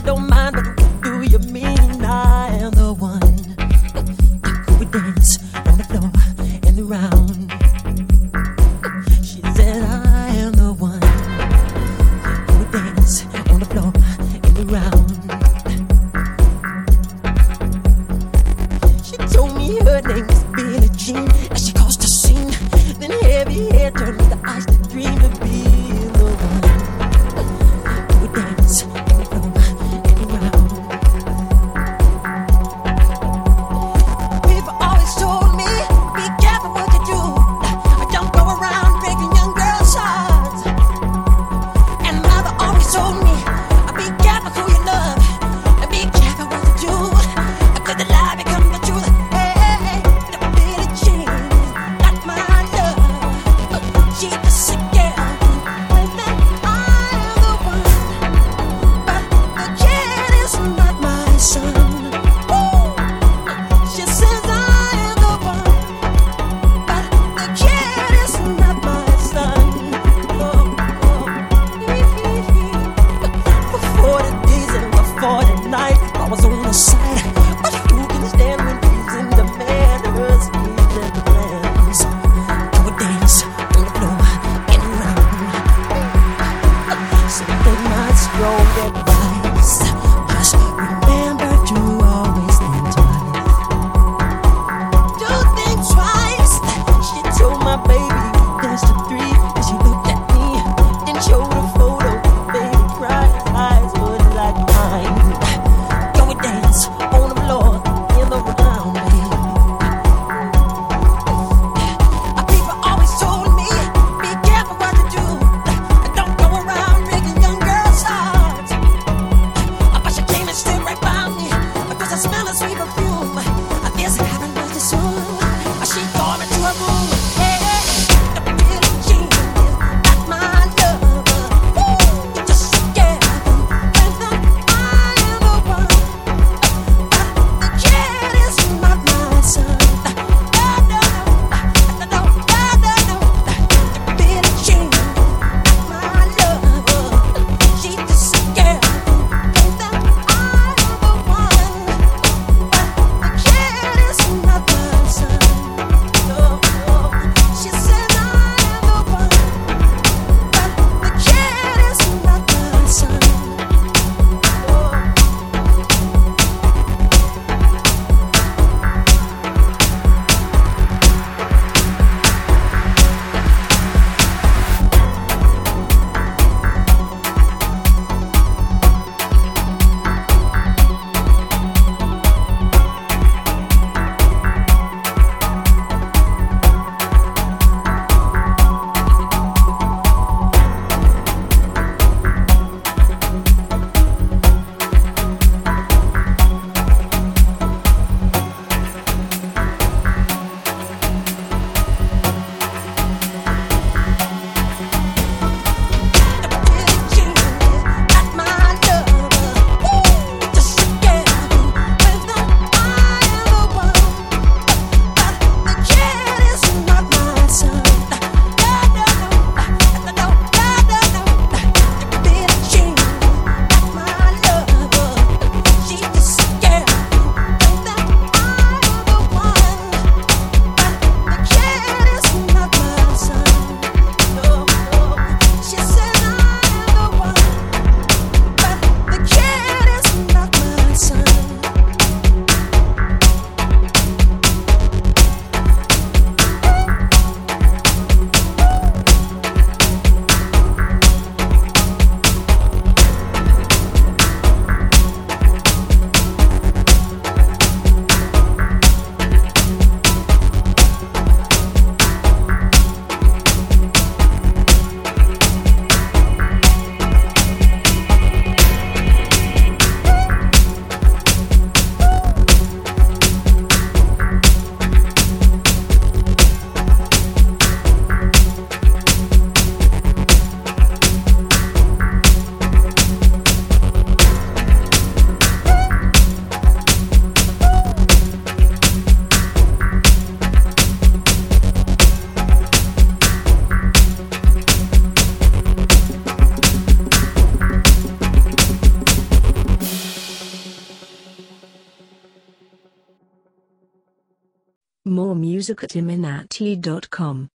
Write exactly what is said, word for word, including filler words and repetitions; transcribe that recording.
don't mind, but what do you mean? I am the one who would dance on the floor and around. She said I am the one who would dance on the floor and around. She told me her name was Billie Jean as she caused a scene. Then heavy hair turned with the eyes to dream of being the one who would dance on the floor and around. More music at iminati dot com.